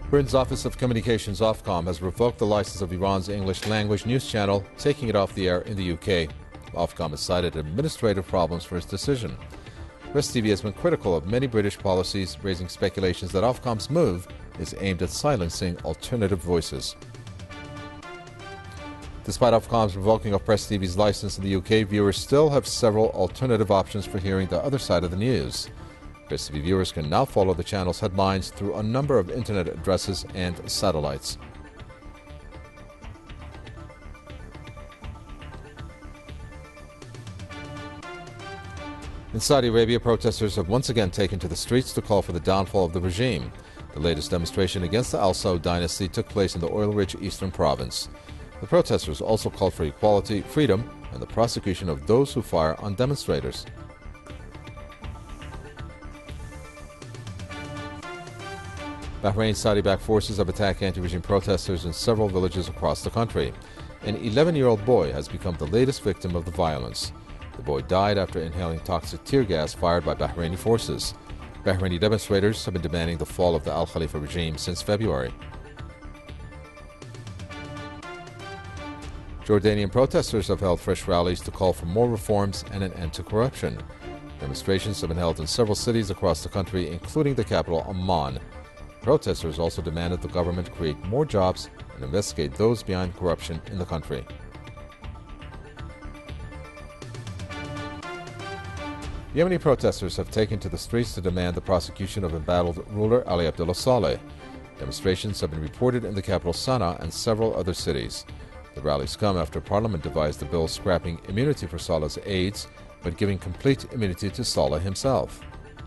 Britain's Office of Communications Ofcom has revoked the license of Iran's English language news channel, taking it off the air in the UK. Ofcom has cited administrative problems for its decision. Press TV has been critical of many British policies, raising speculations that Ofcom's move is aimed at silencing alternative voices. Despite Ofcom's revoking of Press TV's license in the UK, viewers still have several alternative options for hearing the other side of the news. Press TV viewers can now follow the channel's headlines through a number of internet addresses and satellites. In Saudi Arabia, protesters have once again taken to the streets to call for the downfall of the regime. The latest demonstration against the Al Saud dynasty took place in the oil-rich eastern province. The protesters also called for equality, freedom, and the prosecution of those who fire on demonstrators. Bahrain's Saudi-backed forces have attacked anti-regime protesters in several villages across the country. An 11-year-old boy has become the latest victim of the violence. The boy died after inhaling toxic tear gas fired by Bahraini forces. Bahraini demonstrators have been demanding the fall of the Al Khalifa regime since February. Jordanian protesters have held fresh rallies to call for more reforms and an end to corruption. Demonstrations have been held in several cities across the country, including the capital, Amman. Protesters also demanded the government create more jobs and investigate those behind corruption in the country. Yemeni protesters have taken to the streets to demand the prosecution of embattled ruler Ali Abdullah Saleh. Demonstrations have been reported in the capital Sana'a and several other cities. The rallies come after Parliament devised a bill scrapping immunity for Saleh's aides, but giving complete immunity to Saleh himself.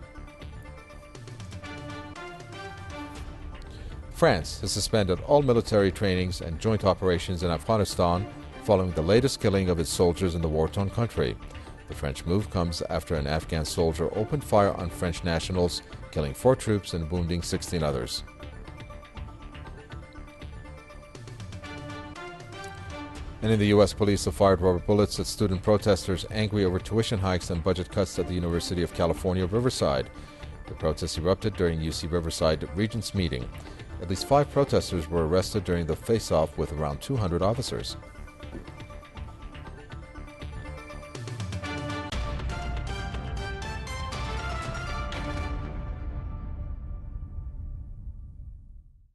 France has suspended all military trainings and joint operations in Afghanistan following the latest killing of its soldiers in the war-torn country. The French move comes after an Afghan soldier opened fire on French nationals, killing 4 troops and wounding 16 others. And in the U.S., police have fired rubber bullets at student protesters angry over tuition hikes and budget cuts at the University of California, Riverside. The protests erupted during UC Riverside Regents meeting. At least 5 protesters were arrested during the face-off with around 200 officers.